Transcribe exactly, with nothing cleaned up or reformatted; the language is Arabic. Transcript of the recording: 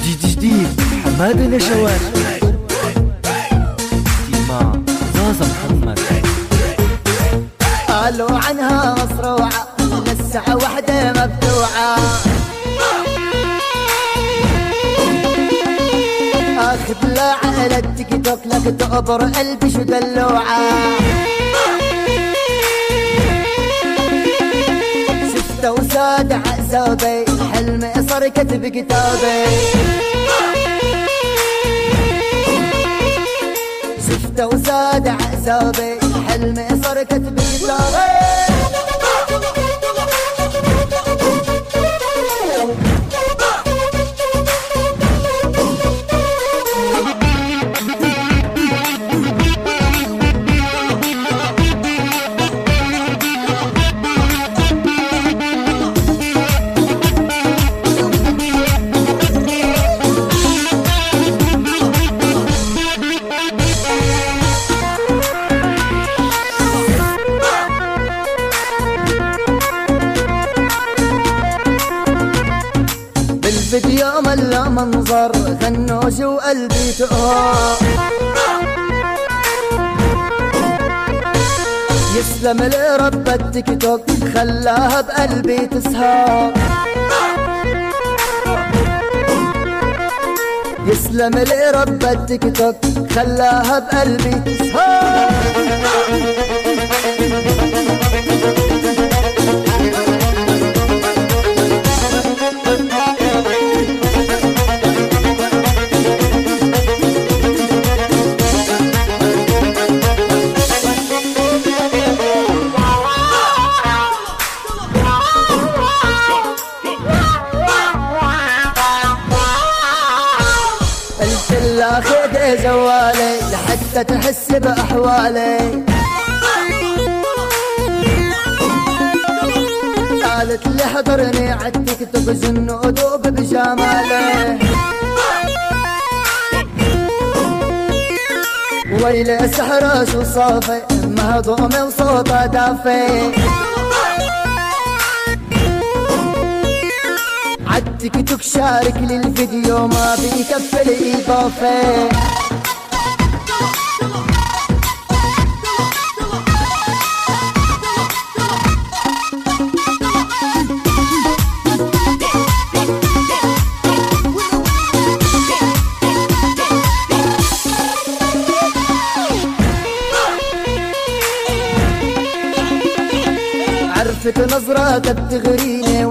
جديد جديد حمادة نشوات تيما زازا محمد. قالوا عنها مصروعة للساعة واحدة مبدوعة، اخذ لا على التيك توك لك تعبر قلبي شو دلوعة. شفته وساد عذابي حلمي صار كتب كتابي، شفته وساد عذابي حلمي صار كتب كتابي. بالفيديو ملا منظر خنوش وقلبي تقهر، يسلم لرب التيك توك خلاها بقلبي تسهر، يسلم لرب التيك توك خلاها بقلبي تسهر. لا خذ جوالي لحتى تحس بأحوالي، قالت لي حضرني عالتيك توك جن ودوب بجمالي، ويلي سحرة شو صافي مهضومي وصوتها دافي، عالتيك توك شارك للفيديو ما بيكفي الإضافة. عرفت نظراتها بتغريني